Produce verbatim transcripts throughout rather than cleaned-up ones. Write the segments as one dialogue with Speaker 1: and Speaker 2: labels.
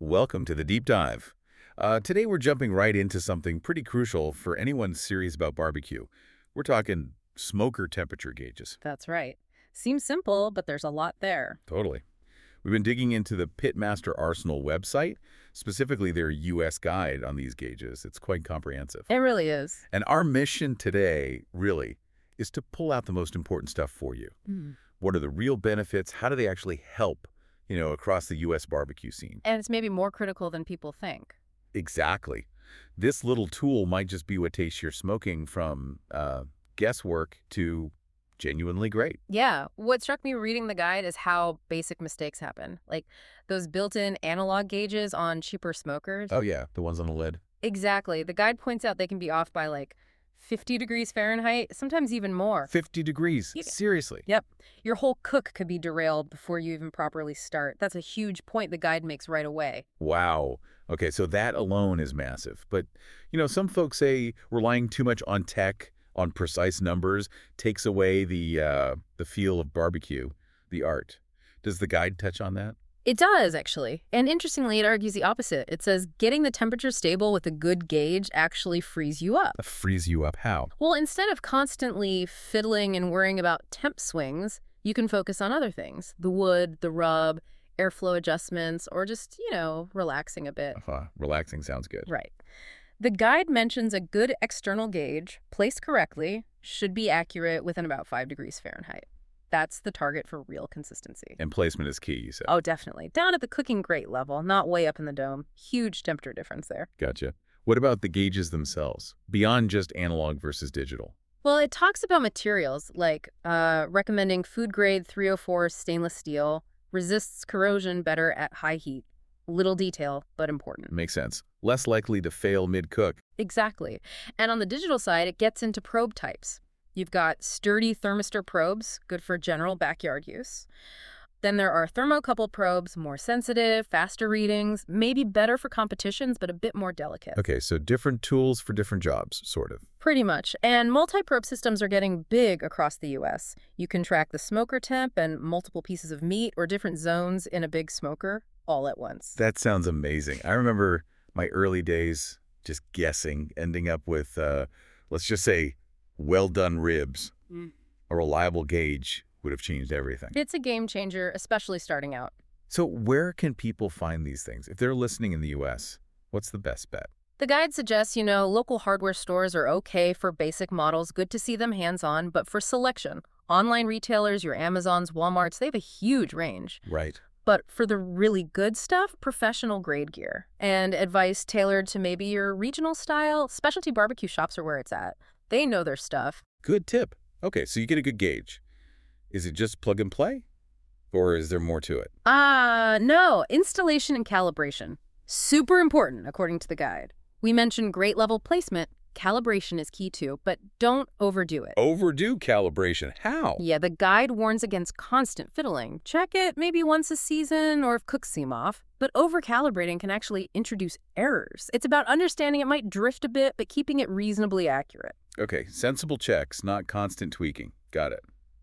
Speaker 1: Welcome to the Deep Dive. Uh, today we're jumping right into something pretty crucial for anyone serious about barbecue. We're talking smoker temperature gauges.
Speaker 2: That's right. Seems simple, but there's a lot there.
Speaker 1: Totally. We've been digging into the Pitmaster Arsenal website, specifically their U S guide on these gauges. It's quite comprehensive.
Speaker 2: It really is.
Speaker 1: And our mission today, really, is to pull out the most important stuff for you.
Speaker 2: Mm.
Speaker 1: What are the real benefits? How do they actually help, you know, across the U S barbecue scene?
Speaker 2: And it's maybe more critical than people think.
Speaker 1: Exactly. This little tool might just be what takes your smoking from uh, guesswork to genuinely great.
Speaker 2: Yeah. What struck me reading the guide is how basic mistakes happen. Like those built-in analog gauges on cheaper smokers.
Speaker 1: Oh, yeah, the ones on the lid.
Speaker 2: Exactly. The guide points out they can be off by like fifty degrees Fahrenheit, sometimes even more.
Speaker 1: fifty degrees.
Speaker 2: Yeah.
Speaker 1: Seriously.
Speaker 2: Yep. Your whole cook could be derailed before you even properly start. That's a huge point the guide makes right away.
Speaker 1: Wow. Okay, so that alone is massive. But, you know, some folks say relying too much on tech, on precise numbers, takes away the uh, the feel of barbecue, the art. Does the guide touch on that?
Speaker 2: It does, actually. And interestingly, it argues the opposite. It says getting the temperature stable with a good gauge actually frees you up.
Speaker 1: Uh, frees you up how?
Speaker 2: Well, instead of constantly fiddling and worrying about temp swings, you can focus on other things. The wood, the rub, airflow adjustments, or just, you know, relaxing a bit.
Speaker 1: Uh, relaxing sounds good.
Speaker 2: Right. The guide mentions a good external gauge, placed correctly, should be accurate within about five degrees Fahrenheit. That's the target for real consistency.
Speaker 1: And placement is key, you said.
Speaker 2: Oh, definitely. Down at the cooking grate level, not way up in the dome. Huge temperature difference there.
Speaker 1: Gotcha. What about the gauges themselves, beyond just analog versus digital?
Speaker 2: Well, it talks about materials, like uh, recommending food-grade three oh four stainless steel, resists corrosion better at high heat. Little detail, but important.
Speaker 1: Makes sense. Less likely to fail mid-cook.
Speaker 2: Exactly. And on the digital side, it gets into probe types. You've got sturdy thermistor probes, good for general backyard use. Then there are thermocouple probes, more sensitive, faster readings, maybe better for competitions, but a bit more delicate.
Speaker 1: Okay, so different tools for different jobs, sort of.
Speaker 2: Pretty much. And multi-probe systems are getting big across the U S. You can track the smoker temp and multiple pieces of meat or different zones in a big smoker all at once.
Speaker 1: That sounds amazing. I remember my early days just guessing, ending up with, uh, let's just say, well-done ribs.
Speaker 2: Mm.
Speaker 1: A reliable gauge would have changed everything.
Speaker 2: It's a game changer, especially starting out.
Speaker 1: So where can people find these things? If they're listening in the U S, what's the best bet?
Speaker 2: The guide suggests, you know, local hardware stores are okay for basic models, good to see them hands-on, but for selection, online retailers, your Amazons, Walmarts, they have a huge range.
Speaker 1: Right.
Speaker 2: But for the really good stuff, professional grade gear and advice tailored to maybe your regional style. Specialty barbecue shops are where it's at. They know their stuff.
Speaker 1: Good tip. Okay, so you get a good gauge. Is it just plug and play? Or is there more to it?
Speaker 2: Ah, uh, no. Installation and calibration. Super important, according to the guide. We mentioned grate level placement. Calibration is key too, but don't overdo it.
Speaker 1: Overdo calibration. How?
Speaker 2: Yeah, the guide warns against constant fiddling. Check it maybe once a season or if cooks seem off. But over-calibrating can actually introduce errors. It's about understanding it might drift a bit, but keeping it reasonably accurate.
Speaker 1: Okay, sensible checks, not constant tweaking. Got it.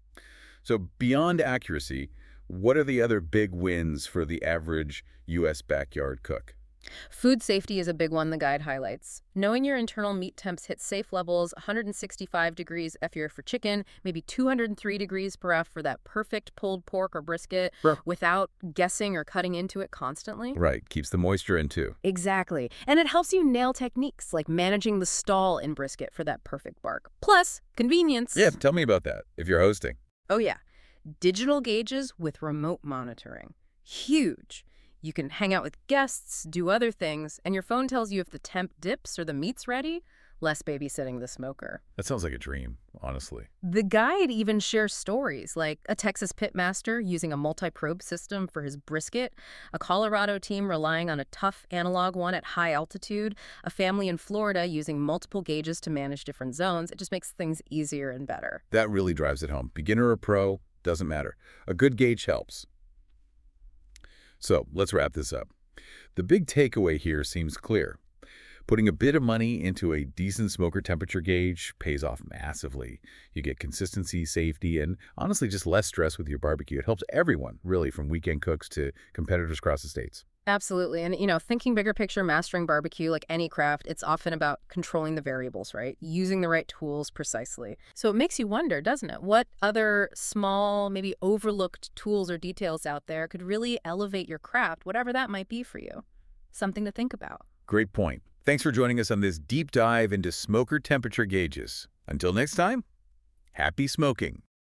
Speaker 1: So beyond accuracy, what are the other big wins for the average U S backyard cook?
Speaker 2: Food safety is a big one the guide highlights. Knowing your internal meat temps hit safe levels, one hundred sixty-five degrees F E R for chicken, maybe two hundred three degrees per F for that perfect pulled pork or brisket,
Speaker 1: Sure.
Speaker 2: Without guessing or cutting into it constantly.
Speaker 1: Right, keeps the moisture in too.
Speaker 2: Exactly. And it helps you nail techniques like managing the stall in brisket for that perfect bark. Plus, convenience.
Speaker 1: Yeah, tell me about that, if you're hosting.
Speaker 2: Oh yeah. Digital gauges with remote monitoring. Huge. You can hang out with guests, do other things, and your phone tells you if the temp dips or the meat's ready. Less babysitting the smoker.
Speaker 1: That sounds like a dream, honestly.
Speaker 2: The guide even shares stories, like a Texas pitmaster using a multi-probe system for his brisket, a Colorado team relying on a tough analog one at high altitude, a family in Florida using multiple gauges to manage different zones. It just makes things easier and better.
Speaker 1: That really drives it home. Beginner or pro, doesn't matter. A good gauge helps. So let's wrap this up. The big takeaway here seems clear. Putting a bit of money into a decent smoker temperature gauge pays off massively. You get consistency, safety, and honestly just less stress with your barbecue. It helps everyone, really, from weekend cooks to competitors across the states.
Speaker 2: Absolutely. And, you know, thinking bigger picture, mastering barbecue, like any craft, it's often about controlling the variables, right? Using the right tools precisely. So it makes you wonder, doesn't it? What other small, maybe overlooked tools or details out there could really elevate your craft, whatever that might be for you? Something to think about.
Speaker 1: Great point. Thanks for joining us on this deep dive into smoker temperature gauges. Until next time, happy smoking.